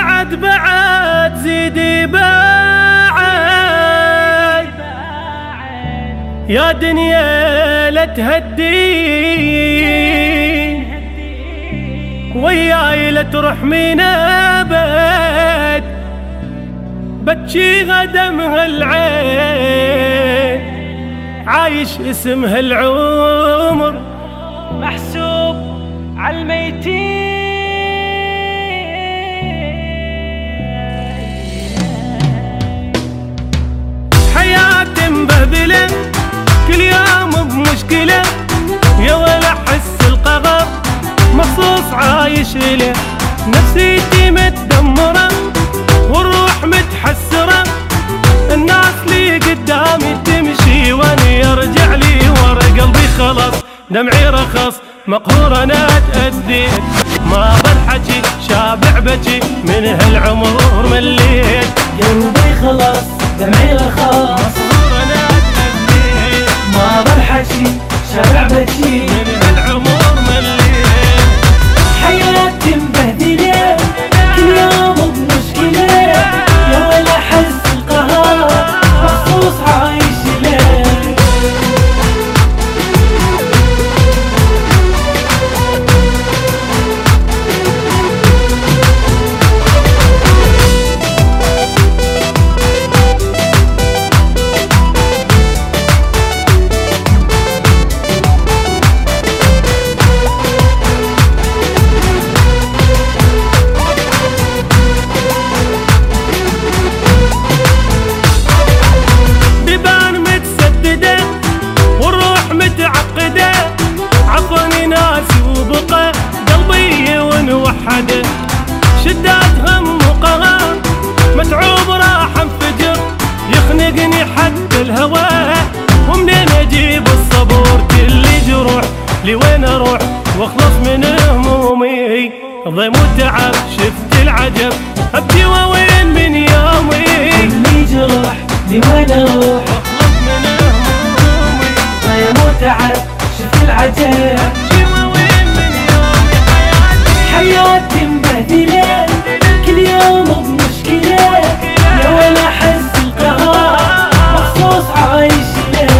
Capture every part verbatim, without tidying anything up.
بعد بعد زيدي بعد يا دنيا لا تهدين وياي لا تروح من ابد بتشي غدم هالعين عايش اسم هالعمر محسوب عالميتين. حياتي مبهدلة كل يوم بمشكلة يا ولا احس القهر مخصوص عايش له نفسيتي متدمرة والروح متحسرة الناس لي قدامي تمشي واني يرجع لي ورا قلبي خلص دمعي رخص مقهور انا تأديت ما بالحكي شابع بكي من هالعمر مليت قلبي خلص دمعي رخص مقهور انا تأديت ما بالحكي شابع بكي من هالعمر مليت. حياتي مبهدلة كل يوم بمشكلة يا ولا حس القهر مخصوص عايش له. شدات هم وقهر متعوب راح انفجر يخنقني حتى الهوى ومنين اجيب الصبور كل جروح لوين اروح واخلص من همومي ضيم وتعب شفت العجب ابكي وين من يومي كل جروح لوين اروح واخلص من همومي ضيم وتعب شفت العجب حياتي مبهدلة كل يوم بمشكلة يا ولا حس القهر مخصوص عايش له.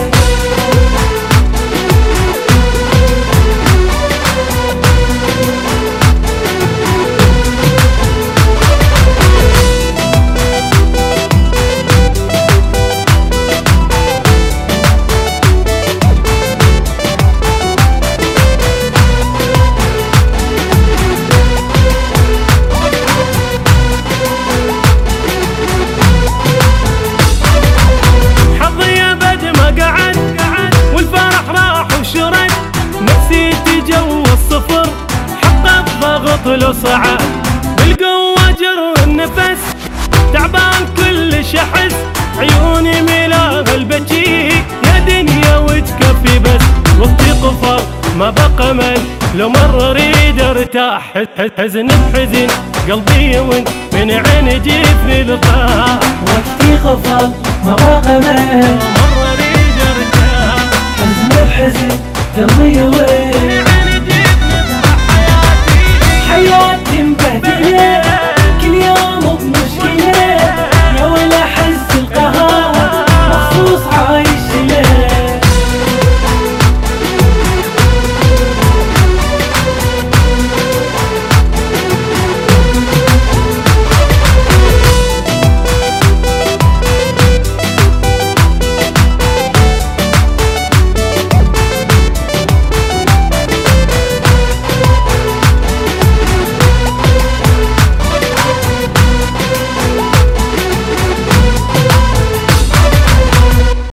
لو صعب بالقوة جر النفس تعبان كل شحس عيوني ملا البكي يا دنيا وتكفي بس وقتي قفر ما بقى من لو مرة اريد ارتاح حزن بحزن قلبي يون من عين جيفني لقاح وقتي قفر ما بقى من مرة اريد ارتاح حزن بحزن قلبي يون